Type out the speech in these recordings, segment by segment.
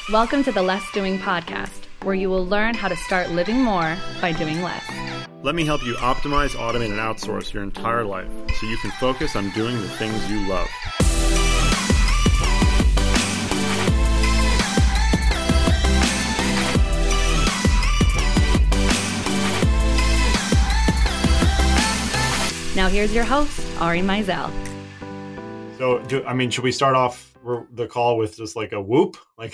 Welcome to the Less Doing podcast, where you will learn how to start living more by doing less. Let me help you optimize, automate, and outsource your entire life so you can focus on doing the things you love. Now here's your host, Ari Meisel. So, should we start off the call with just like a whoop? Like,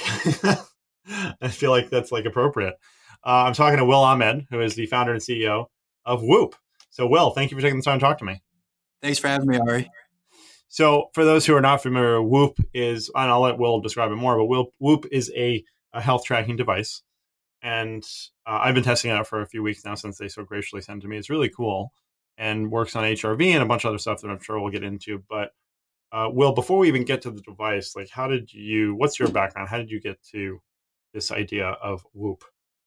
I feel like that's like appropriate. I'm talking to Will Ahmed, who is the founder and CEO of Whoop. So, Will, thank you for taking the time to talk to me. Thanks for having me, Ari. So, for those who are not familiar, Whoop is, and I'll let Will describe it more, but Whoop is a health tracking device. And I've been testing it out for a few weeks now since they so graciously sent it to me. It's really cool and works on HRV and a bunch of other stuff that I'm sure we'll get into. But Will, before we even get to the device, like what's your background? How did you get to this idea of Whoop?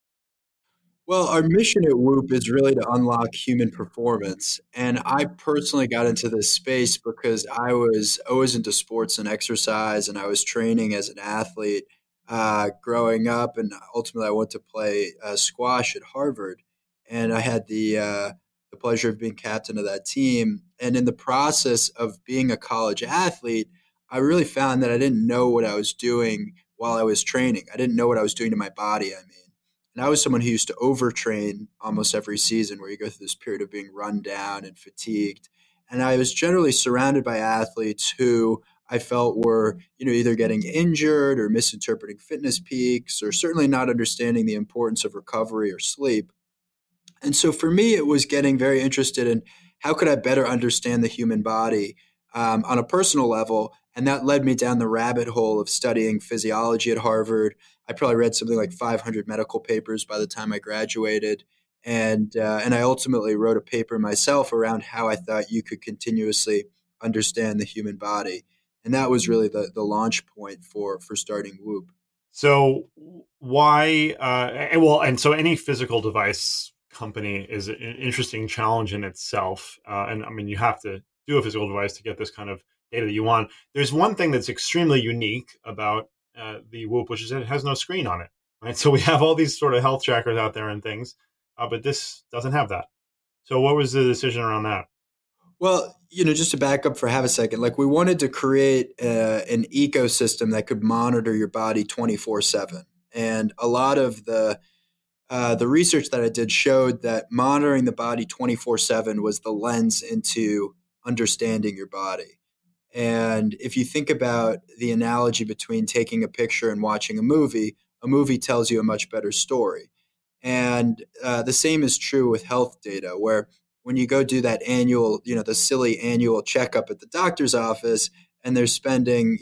Well, our mission at Whoop is really to unlock human performance. And I personally got into this space because I was always into sports and exercise, and I was training as an athlete growing up. And ultimately, I went to play squash at Harvard. And I had the pleasure of being captain of that team. And in the process of being a college athlete, I really found that I didn't know what I was doing while I was training. I didn't know what I was doing to my body, And I was someone who used to overtrain almost every season, where you go through this period of being run down and fatigued. And I was generally surrounded by athletes who I felt were, either getting injured or misinterpreting fitness peaks, or certainly not understanding the importance of recovery or sleep. And so for me, it was getting very interested in how could I better understand the human body on a personal level. And that led me down the rabbit hole of studying physiology at Harvard. I probably read something like 500 medical papers by the time I graduated. And I ultimately wrote a paper myself around how I thought you could continuously understand the human body. And that was really the launch point for starting Whoop. So why, and so any physical device company is an interesting challenge in itself. You have to do a physical device to get this kind of data that you want. There's one thing that's extremely unique about the Whoop, which is it has no screen on it, right? So we have all these sort of health trackers out there and things, but this doesn't have that. So what was the decision around that? Well, just to back up for half a second, we wanted to create an ecosystem that could monitor your body 24/7. And a lot of the research that I did showed that monitoring the body 24/7 was the lens into understanding your body. And if you think about the analogy between taking a picture and watching a movie tells you a much better story. And the same is true with health data, where when you go do that annual, the silly annual checkup at the doctor's office, and they're spending,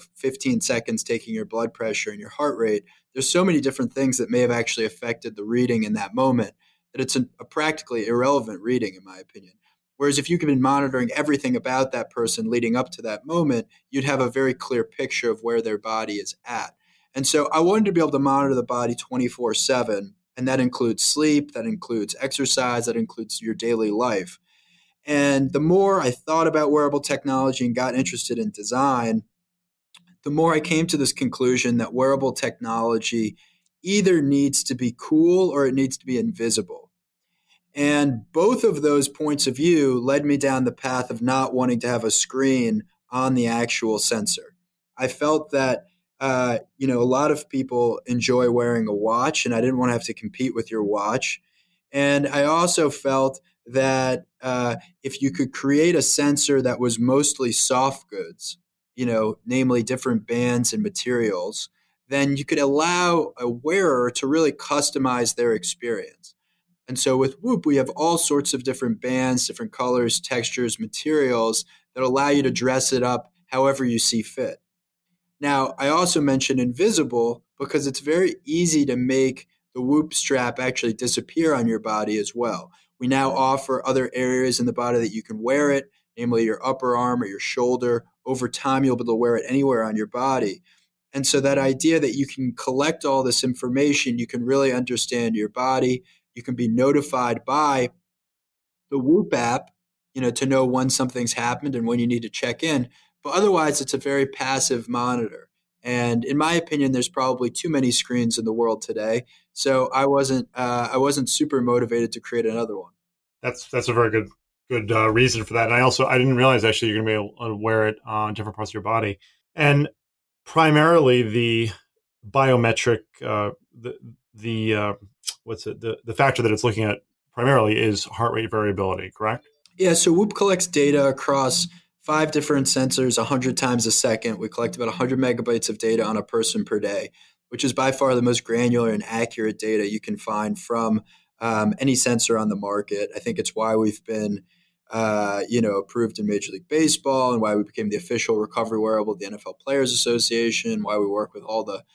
15 seconds taking your blood pressure and your heart rate, there's so many different things that may have actually affected the reading in that moment that it's a practically irrelevant reading, in my opinion. Whereas if you could be monitoring everything about that person leading up to that moment, you'd have a very clear picture of where their body is at. And so I wanted to be able to monitor the body 24/7, and that includes sleep, that includes exercise, that includes your daily life. And the more I thought about wearable technology and got interested in design, the more I came to this conclusion that wearable technology either needs to be cool or it needs to be invisible. And both of those points of view led me down the path of not wanting to have a screen on the actual sensor. I felt that, a lot of people enjoy wearing a watch, and I didn't want to have to compete with your watch. And I also felt that if you could create a sensor that was mostly soft goods, namely different bands and materials, then you could allow a wearer to really customize their experience. And so with Whoop, we have all sorts of different bands, different colors, textures, materials that allow you to dress it up however you see fit. Now, I also mentioned invisible because it's very easy to make the Whoop strap actually disappear on your body as well. We now offer other areas in the body that you can wear it, namely your upper arm or your shoulder. Over time, you'll be able to wear it anywhere on your body. And so that idea that you can collect all this information, you can really understand your body, you can be notified by the Whoop app, to know when something's happened and when you need to check in. But otherwise, it's a very passive monitor. And in my opinion, there's probably too many screens in the world today. So I wasn't super motivated to create another one. That's a very good reason for that. And I didn't realize actually you're going to be able to wear it on different parts of your body. And primarily the biometric, the factor that it's looking at primarily is heart rate variability, correct? Yeah, so Whoop collects data across 5 different sensors 100 times a second. We collect about 100 megabytes of data on a person per day, which is by far the most granular and accurate data you can find from any sensor on the market. I think it's why we've been approved in Major League Baseball and why we became the official recovery wearable of the NFL Players Association, why we work with all the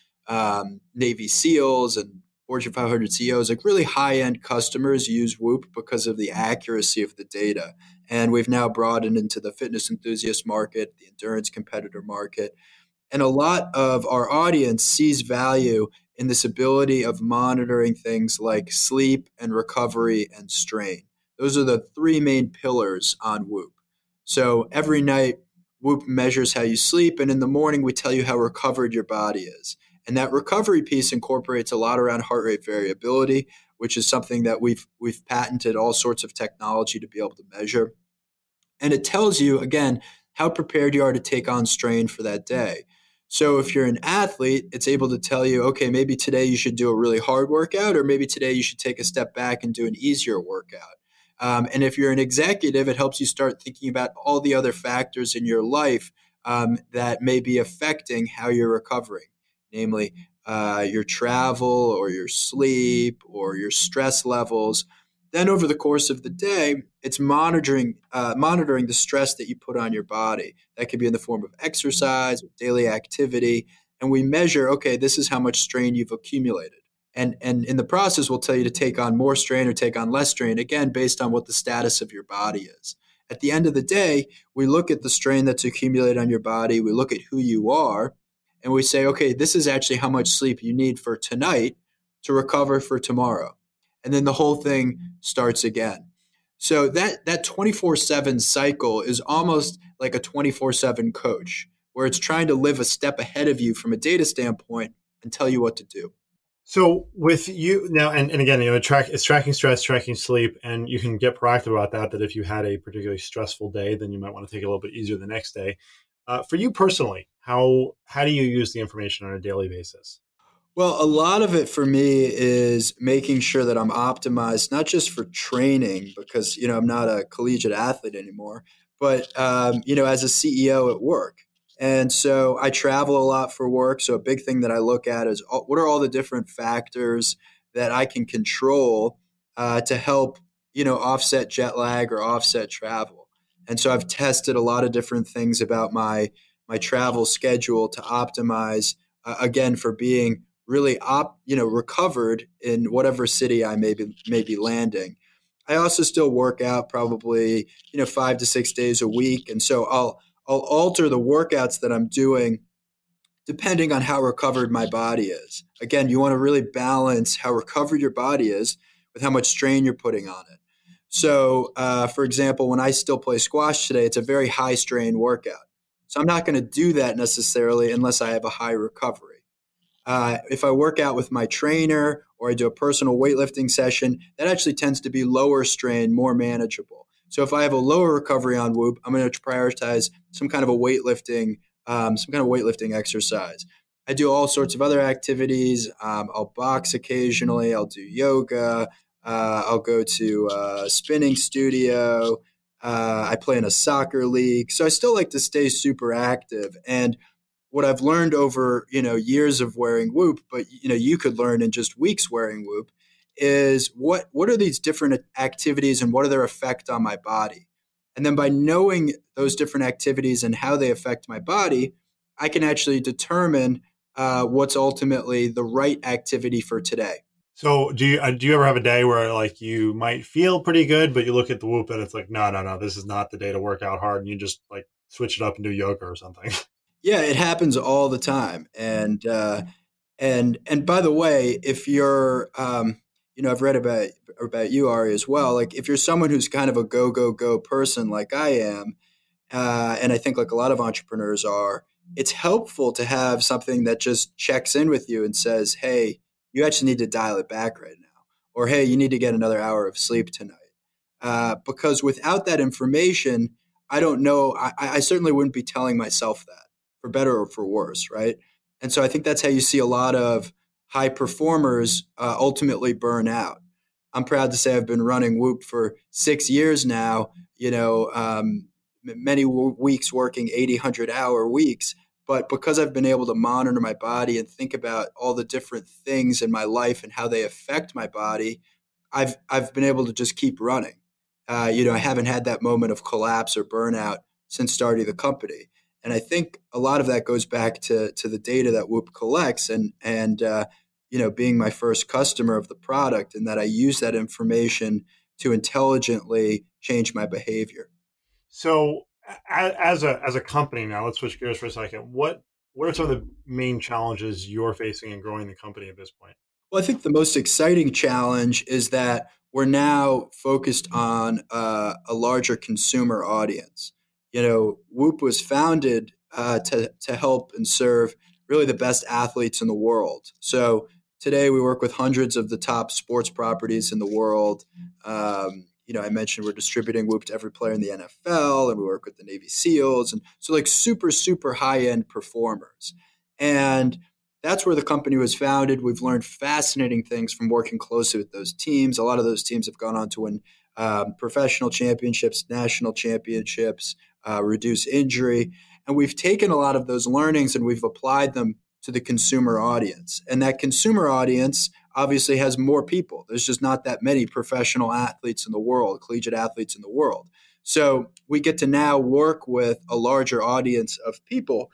Navy SEALs and Fortune 500 CEOs. Like really high-end customers use Whoop because of the accuracy of the data. And we've now broadened into the fitness enthusiast market, the endurance competitor market. And a lot of our audience sees value in this ability of monitoring things like sleep and recovery and strain. Those are the 3 main pillars on Whoop. So every night, Whoop measures how you sleep, and in the morning, we tell you how recovered your body is. And that recovery piece incorporates a lot around heart rate variability, which is something that we've patented all sorts of technology to be able to measure. And it tells you, again, how prepared you are to take on strain for that day. So if you're an athlete, it's able to tell you, okay, maybe today you should do a really hard workout, or maybe today you should take a step back and do an easier workout. And if you're an executive, it helps you start thinking about all the other factors in your life that may be affecting how you're recovering, namely your travel or your sleep or your stress levels. Then over the course of the day, it's monitoring the stress that you put on your body. That could be in the form of exercise, or daily activity. And we measure, okay, this is how much strain you've accumulated. And in the process, we'll tell you to take on more strain or take on less strain, again, based on what the status of your body is. At the end of the day, we look at the strain that's accumulated on your body. We look at who you are, and we say, okay, this is actually how much sleep you need for tonight to recover for tomorrow. And then the whole thing starts again. So that 24/7 cycle is almost like a 24/7 coach, where it's trying to live a step ahead of you from a data standpoint and tell you what to do. So with you now, and again, it's tracking stress, tracking sleep, and you can get proactive about that. That if you had a particularly stressful day, then you might want to take it a little bit easier the next day. For you personally, how do you use the information on a daily basis? Well, a lot of it for me is making sure that I'm optimized, not just for training, because I'm not a collegiate athlete anymore, but as a CEO at work. And so I travel a lot for work. So a big thing that I look at is what are all the different factors that I can control to help, offset jet lag or offset travel. And so I've tested a lot of different things about my travel schedule to optimize, again, for being really recovered in whatever city I may be landing. I also still work out probably 5 to 6 days a week, and so I'll alter the workouts that I'm doing depending on how recovered my body is. Again, you want to really balance how recovered your body is with how much strain you're putting on it. So, for example, when I still play squash today, it's a very high strain workout. So I'm not going to do that necessarily unless I have a high recovery. If I work out with my trainer or I do a personal weightlifting session, that actually tends to be lower strain, more manageable. So if I have a lower recovery on Whoop, I'm going to prioritize some kind of weightlifting exercise. I do all sorts of other activities. I'll box occasionally. I'll do yoga. I'll go to a spinning studio. I play in a soccer league. So I still like to stay super active. And what I've learned over, years of wearing Whoop, but, you could learn in just weeks wearing Whoop, is what are these different activities and what are their effect on my body? And then by knowing those different activities and how they affect my body, I can actually determine what's ultimately the right activity for today. So do you ever have a day where like you might feel pretty good, but you look at the Whoop and it's like, no, this is not the day to work out hard, and you just like switch it up and do yoga or something? Yeah, it happens all the time. And by the way, if you're I've read about you, Ari, as well. Like if you're someone who's kind of a go person like I am, and I think like a lot of entrepreneurs are, it's helpful to have something that just checks in with you and says, hey, you actually need to dial it back right now. Or, hey, you need to get another hour of sleep tonight. Because without that information, I don't know. I certainly wouldn't be telling myself that, for better or for worse, right? And so I think that's how you see a lot of high performers ultimately burn out. I'm proud to say I've been running Whoop for 6 years now, many weeks working 80, 100-hour weeks. But because I've been able to monitor my body and think about all the different things in my life and how they affect my body, I've been able to just keep running. I haven't had that moment of collapse or burnout since starting the company. And I think a lot of that goes back to the data that Whoop collects and being my first customer of the product, and that I use that information to intelligently change my behavior. So as a company now, let's switch gears for a second. What are some of the main challenges you're facing in growing the company at this point? Well, I think the most exciting challenge is that we're now focused on a larger consumer audience. Whoop was founded to help and serve really the best athletes in the world. So today we work with hundreds of the top sports properties in the world. I mentioned we're distributing Whoop to every player in the NFL, and we work with the Navy SEALs, and so like super, super high-end performers. And that's where the company was founded. We've learned fascinating things from working closely with those teams. A lot of those teams have gone on to win professional championships, national championships, reduce injury. And we've taken a lot of those learnings and we've applied them to the consumer audience. And that consumer audience obviously has more people. There's just not that many professional athletes in the world, collegiate athletes in the world. So we get to now work with a larger audience of people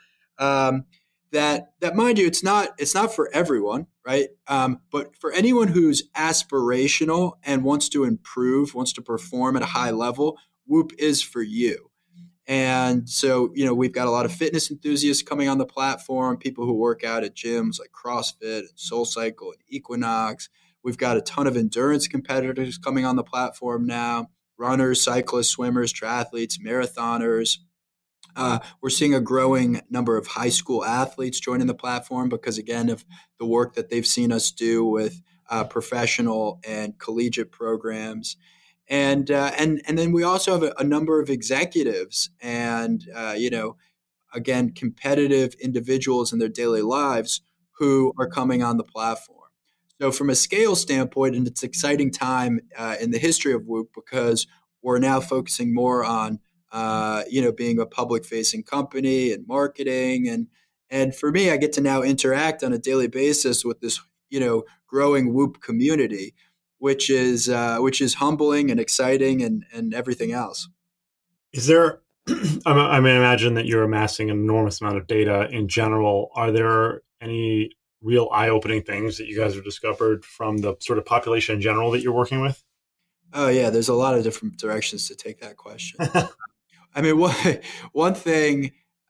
that mind you, it's not for everyone, right? But for anyone who's aspirational and wants to improve, wants to perform at a high level, Whoop is for you. And so, we've got a lot of fitness enthusiasts coming on the platform, people who work out at gyms like CrossFit and SoulCycle and Equinox. We've got a ton of endurance competitors coming on the platform now, runners, cyclists, swimmers, triathletes, marathoners. We're seeing a growing number of high school athletes joining the platform because, again, of the work that they've seen us do with professional and collegiate programs. And then we also have a number of executives and, again, competitive individuals in their daily lives who are coming on the platform. So from a scale standpoint, and it's an exciting time in the history of Whoop because we're now focusing more on being a public-facing company and marketing. And for me, I get to now interact on a daily basis with this, growing Whoop community, which is humbling and exciting and everything else. Is there, I imagine that you're amassing an enormous amount of data in general. Are there any real eye-opening things that you guys have discovered from the sort of population in general that you're working with? Oh, yeah, there's a lot of different directions to take that question. I mean, one thing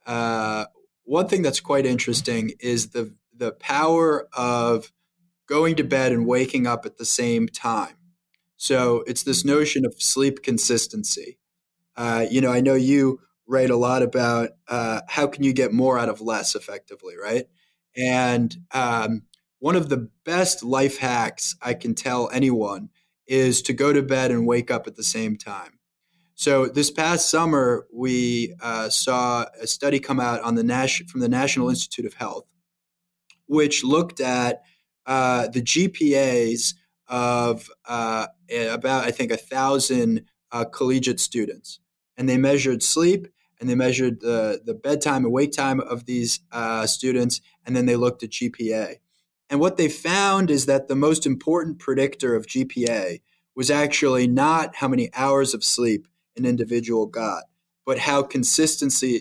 that's quite interesting is the power of going to bed and waking up at the same time. So it's this notion of sleep consistency. I know you write a lot about how can you get more out of less effectively, right? And one of the best life hacks I can tell anyone is to go to bed and wake up at the same time. So this past summer, we saw a study come out on from the National Institute of Health, which looked at the GPAs of about, I think, 1,000 collegiate students. And they measured sleep, and they measured the bedtime and wake time of these students, and then they looked at GPA. And what they found is that the most important predictor of GPA was actually not how many hours of sleep an individual got, but how consistently,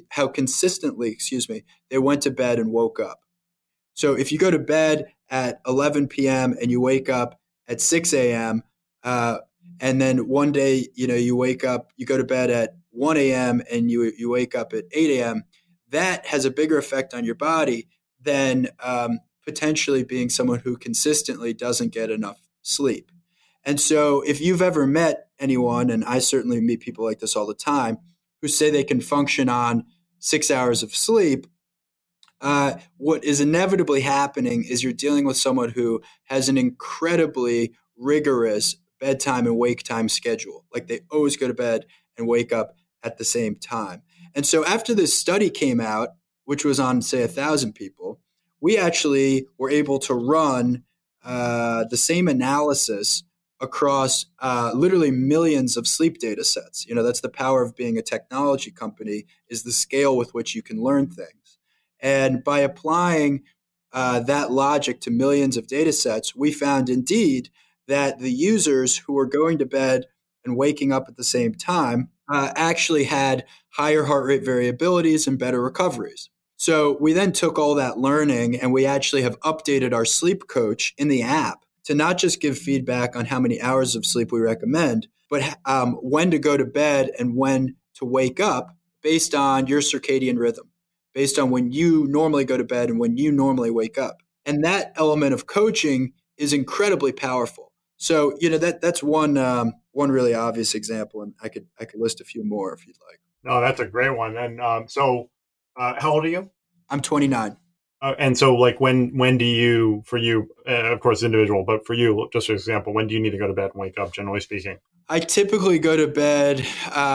they went to bed and woke up. So if you go to bed at 11 p.m. and you wake up at 6 a.m., and then one day, you wake up, you go to bed at 1 a.m. and you wake up at 8 a.m., that has a bigger effect on your body than potentially being someone who consistently doesn't get enough sleep. And so if you've ever met anyone, and I certainly meet people like this all the time, who say they can function on 6 hours of sleep, what is inevitably happening is you're dealing with someone who has an incredibly rigorous bedtime and wake time schedule. Like they always go to bed and wake up at the same time. And so after this study came out, which was on, say, 1,000 people, we actually were able to run the same analysis across literally millions of sleep data sets. That's the power of being a technology company, is the scale with which you can learn things. And by applying that logic to millions of data sets, we found indeed that the users who were going to bed and waking up at the same time actually had higher heart rate variabilities and better recoveries. So we then took all that learning and we actually have updated our sleep coach in the app to not just give feedback on how many hours of sleep we recommend, but when to go to bed and when to wake up based on your circadian rhythm, based on when you normally go to bed and when you normally wake up. And that element of coaching is incredibly powerful. So, that's one really obvious example, and I could list a few more if you'd like. No, that's a great one. And how old are you? I'm 29. And so, like, when do you, for you, of course, individual, but for you, just for example, when do you need to go to bed and wake up, generally speaking? I typically go to bed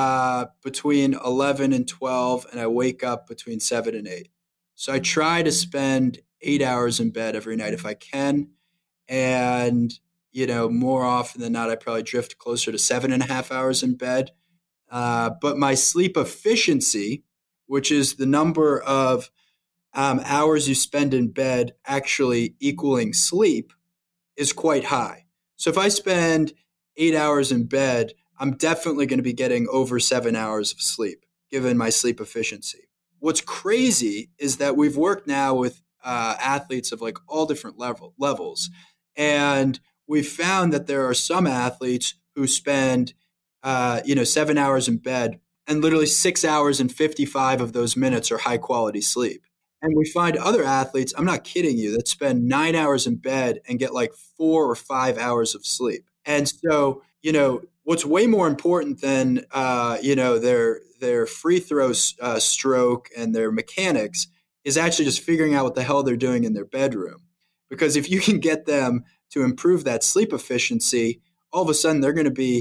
between 11 and 12, and I wake up between 7 and 8. So I try to spend 8 hours in bed every night if I can. And, more often than not, I probably drift closer to 7.5 hours in bed. But my sleep efficiency, which is the number of hours you spend in bed actually equaling sleep, is quite high. So if I spend 8 hours in bed, I'm definitely going to be getting over 7 hours of sleep, given my sleep efficiency. What's crazy is that we've worked now with athletes of like all different levels. And we've found that there are some athletes who spend 7 hours in bed, and literally 6 hours and 55 of those minutes are high quality sleep. And we find other athletes, I'm not kidding you, that spend 9 hours in bed and get like 4 or 5 hours of sleep. And so, what's way more important than, their free throw stroke and their mechanics is actually just figuring out what the hell they're doing in their bedroom. Because if you can get them to improve that sleep efficiency, all of a sudden they're going to be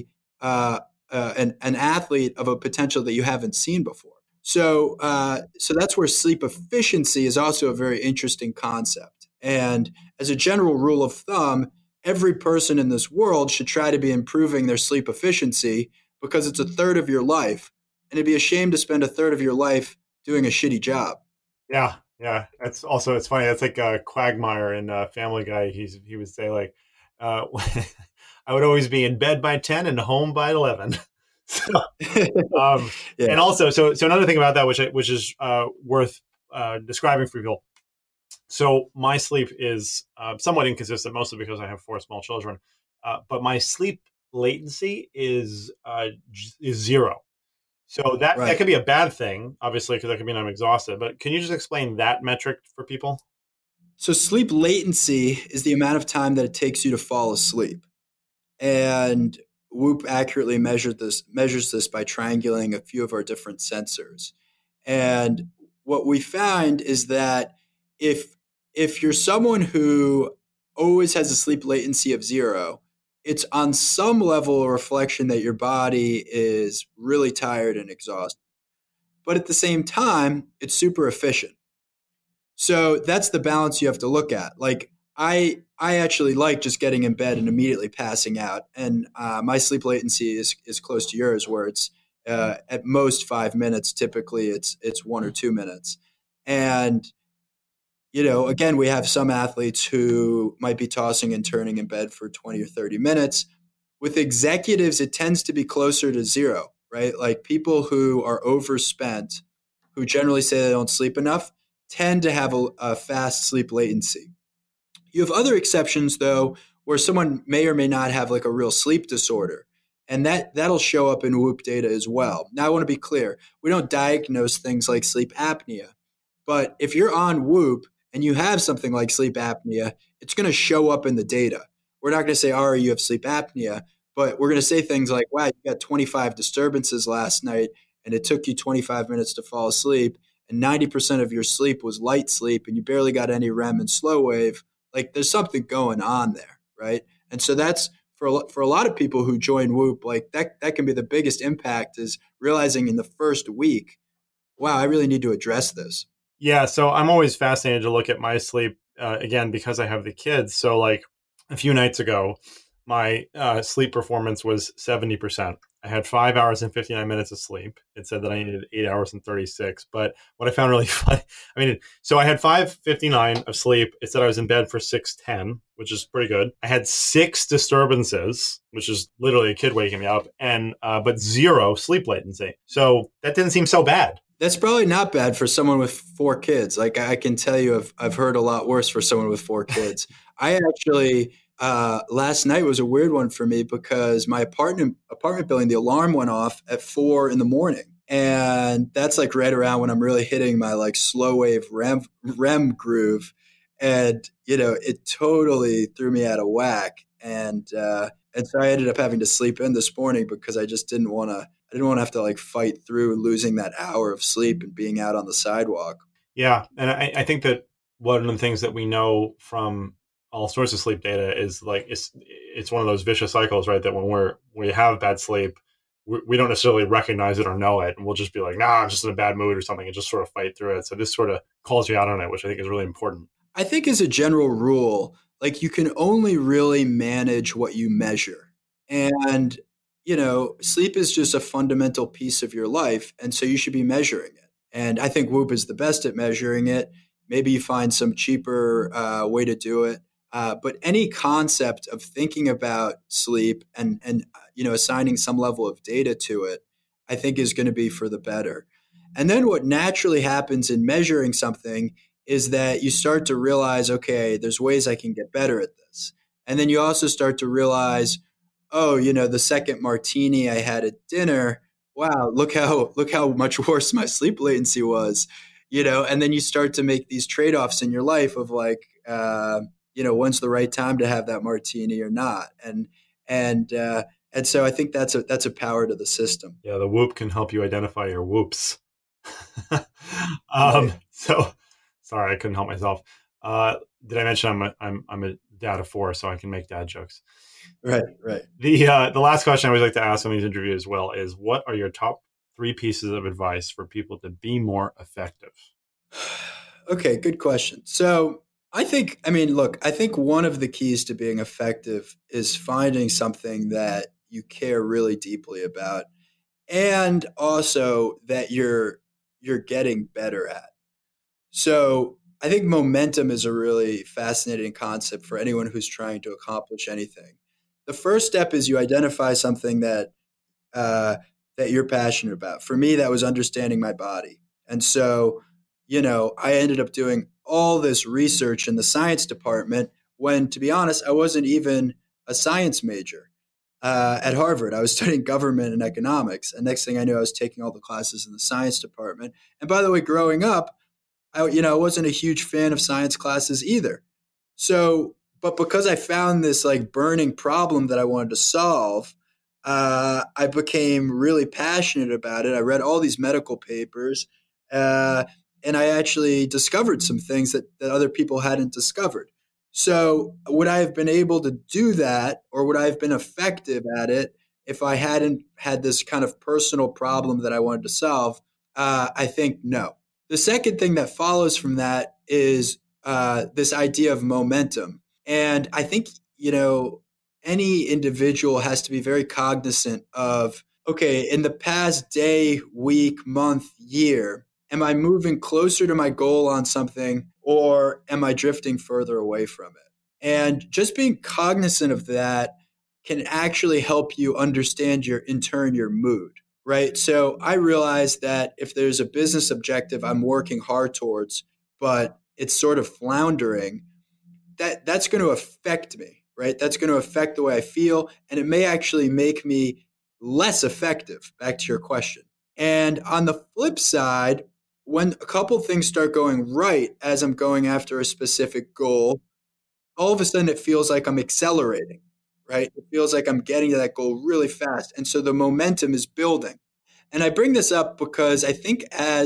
an athlete of a potential that you haven't seen before. So that's where sleep efficiency is also a very interesting concept. And as a general rule of thumb, every person in this world should try to be improving their sleep efficiency because it's a third of your life. And it'd be a shame to spend a third of your life doing a shitty job. Yeah. It's funny. That's like Quagmire in Family Guy. He would say like, I would always be in bed by 10 and home by 11. So, yeah. And also, so another thing about that, which is worth describing for people. So my sleep is somewhat inconsistent, mostly because I have 4 small children. But my sleep latency is 0. So that could be a bad thing, obviously, because that could mean I'm exhausted. But can you just explain that metric for people? So sleep latency is the amount of time that it takes you to fall asleep. And Whoop accurately measures this by triangulating a few of our different sensors. And what we find is that if you're someone who always has a sleep latency of 0, it's on some level a reflection that your body is really tired and exhausted. But at the same time, it's super efficient. So that's the balance you have to look at. Like I actually like just getting in bed and immediately passing out. And my sleep latency is close to yours, where it's at most 5 minutes. Typically, it's 1 or 2 minutes. And again, we have some athletes who might be tossing and turning in bed for 20 or 30 minutes. With executives, it tends to be closer to 0, right? Like people who are overspent, who generally say they don't sleep enough, tend to have a fast sleep latency. You have other exceptions, though, where someone may or may not have like a real sleep disorder. And that'll show up in Whoop data as well. Now, I want to be clear. We don't diagnose things like sleep apnea. But if you're on Whoop and you have something like sleep apnea, it's going to show up in the data. We're not going to say, Ari, you have sleep apnea, but we're going to say things like, wow, you got 25 disturbances last night and it took you 25 minutes to fall asleep. and 90% of your sleep was light sleep and you barely got any REM and slow wave, like there's something going on there, right? And so that's for a lot of people who join Whoop, like that can be the biggest impact, is realizing in the first week, wow, I really need to address this. Yeah, so I'm always fascinated to look at my sleep, again, because I have the kids. So like a few nights ago, my sleep performance was 70%. I had 5 hours and 59 minutes of sleep. It said that I needed 8 hours and 36. But what I found really funny, so I had 5:59 of sleep. It said I was in bed for 6:10, which is pretty good. I had 6 disturbances, which is literally a kid waking me up, and but 0 sleep latency. So that didn't seem so bad. That's probably not bad for someone with 4 kids. Like I can tell you, I've heard a lot worse for someone with 4 kids. I actually last night was a weird one for me because my apartment building, the alarm went off at 4 a.m, and that's like right around when I'm really hitting my like slow wave REM groove, and it totally threw me out of whack, and so I ended up having to sleep in this morning because I just didn't want to. I didn't want to have to like fight through losing that hour of sleep and being out on the sidewalk. Yeah. And I think that one of the things that we know from all sorts of sleep data is like, it's one of those vicious cycles, right? That when we have bad sleep, we don't necessarily recognize it or know it. And we'll just be like, nah, I'm just in a bad mood or something, and just sort of fight through it. So this sort of calls you out on it, which I think is really important. I think as a general rule, like you can only really manage what you measure. And sleep is just a fundamental piece of your life. And so you should be measuring it. And I think Whoop is the best at measuring it. Maybe you find some cheaper way to do it. But any concept of thinking about sleep and assigning some level of data to it, I think is going to be for the better. And then what naturally happens in measuring something is that you start to realize, okay, there's ways I can get better at this. And then you also start to realize, oh, the second martini I had at dinner, wow, look how much worse my sleep latency was, and then you start to make these trade-offs in your life of like, when's the right time to have that martini or not. And so I think that's a power to the system. Yeah. The Whoop can help you identify your whoops. So sorry, I couldn't help myself. Did I mention I'm a dad of 4, so I can make dad jokes? Right. The last question I always like to ask on these interviews as well is, what are your top 3 pieces of advice for people to be more effective? Okay, good question. So I think one of the keys to being effective is finding something that you care really deeply about, and also that you're getting better at. So I think momentum is a really fascinating concept for anyone who's trying to accomplish anything. The first step is you identify something that you're passionate about. For me, that was understanding my body. And so, I ended up doing all this research in the science department when, to be honest, I wasn't even a science major. At Harvard, I was studying government and economics. And next thing I knew, I was taking all the classes in the science department. And by the way, growing up, I wasn't a huge fan of science classes either. So, but because I found this like burning problem that I wanted to solve, I became really passionate about it. I read all these medical papers, and I actually discovered some things that other people hadn't discovered. So would I have been able to do that, or would I have been effective at it if I hadn't had this kind of personal problem that I wanted to solve? I think no. The second thing that follows from that is this idea of momentum. And I think, any individual has to be very cognizant of, okay, in the past day, week, month, year, am I moving closer to my goal on something, or am I drifting further away from it? And just being cognizant of that can actually help you understand your mood. Right. So I realize that if there's a business objective I'm working hard towards, but it's sort of floundering, that's going to affect me. Right. That's going to affect the way I feel. And it may actually make me less effective, back to your question. And on the flip side, when a couple things start going right as I'm going after a specific goal, all of a sudden it feels like I'm accelerating. Right? It feels like I'm getting to that goal really fast. And so the momentum is building. And I bring this up because I think as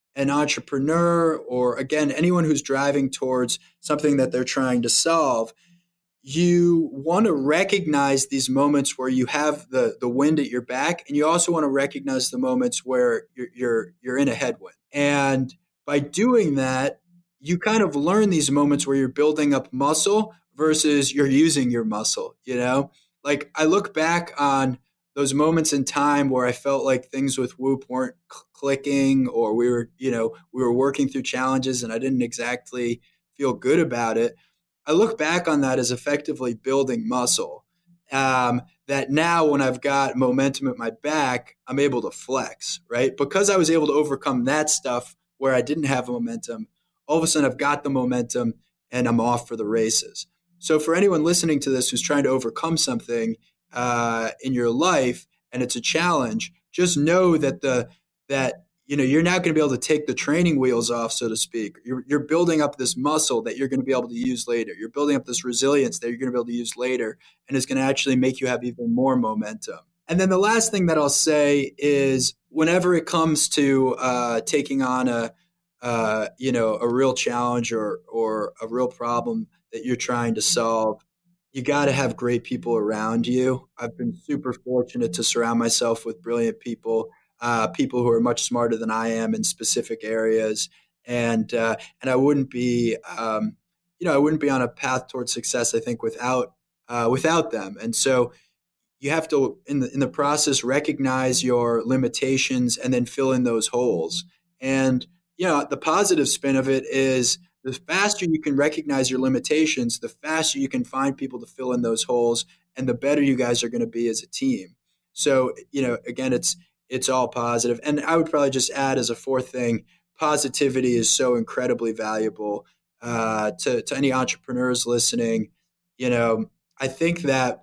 an entrepreneur, or again, anyone who's driving towards something that they're trying to solve, you want to recognize these moments where you have the wind at your back, and you also want to recognize the moments where you're in a headwind. And by doing that, you kind of learn these moments where you're building up muscle versus you're using your muscle, you know? Like, I look back on those moments in time where I felt like things with Whoop weren't clicking, or we were working through challenges and I didn't exactly feel good about it. I look back on that as effectively building muscle, that now when I've got momentum at my back, I'm able to flex, right? Because I was able to overcome that stuff where I didn't have momentum, all of a sudden I've got the momentum and I'm off for the races. So for anyone listening to this who's trying to overcome something in your life and it's a challenge, just know that you're not going to be able to take the training wheels off, so to speak. You're building up this muscle that you're going to be able to use later. You're building up this resilience that you're going to be able to use later, and it's going to actually make you have even more momentum. And then the last thing that I'll say is, whenever it comes to taking on a real challenge or a real problem that you're trying to solve, you got to have great people around you. I've been super fortunate to surround myself with brilliant people. People who are much smarter than I am in specific areas, and I wouldn't be on a path towards success, I think, without them. And so you have to, in the process, recognize your limitations and then fill in those holes. And the positive spin of it is, the faster you can recognize your limitations, the faster you can find people to fill in those holes, and the better you guys are going to be as a team. So again, it's all positive. And I would probably just add as a fourth thing, positivity is so incredibly valuable to any entrepreneurs listening. I think that,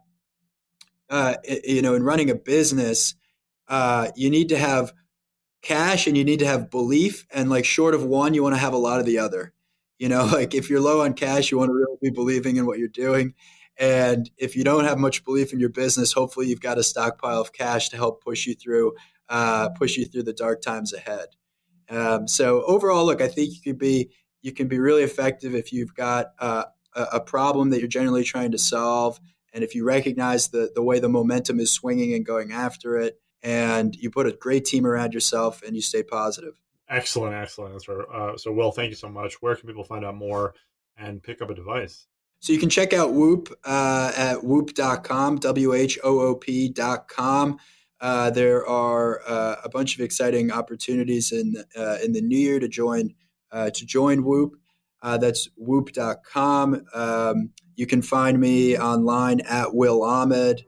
in running a business, you need to have cash and you need to have belief. And like, short of one, you want to have a lot of the other. Like, if you're low on cash, you want to really be believing in what you're doing. And if you don't have much belief in your business, hopefully you've got a stockpile of cash to help push you through the dark times ahead. So overall, look, I think you can be really effective if you've got a problem that you're generally trying to solve, and if you recognize the way the momentum is swinging and going after it, and you put a great team around yourself and you stay positive. Excellent answer. So Will, thank you so much. Where can people find out more and pick up a device? So you can check out Whoop at whoop.com, WHOOP.com. There are a bunch of exciting opportunities in the new year to join Whoop. That's whoop.com. You can find me online at Will Ahmed,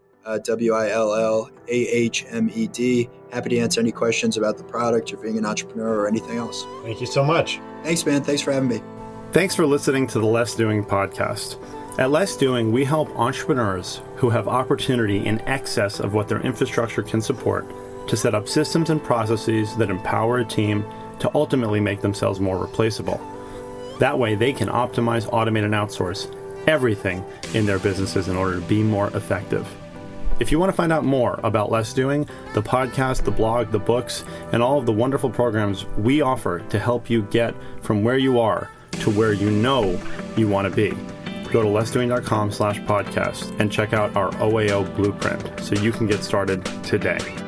WILLAHMED. Happy to answer any questions about the product or being an entrepreneur or anything else. Thank you so much. Thanks, man. Thanks for having me. Thanks for listening to the Less Doing podcast. At Less Doing, we help entrepreneurs who have opportunity in excess of what their infrastructure can support to set up systems and processes that empower a team to ultimately make themselves more replaceable. That way, they can optimize, automate, and outsource everything in their businesses in order to be more effective. If you want to find out more about Less Doing, the podcast, the blog, the books, and all of the wonderful programs we offer to help you get from where you are to where you know you want to be, go to lessdoing.com/podcast and check out our OAO blueprint so you can get started today.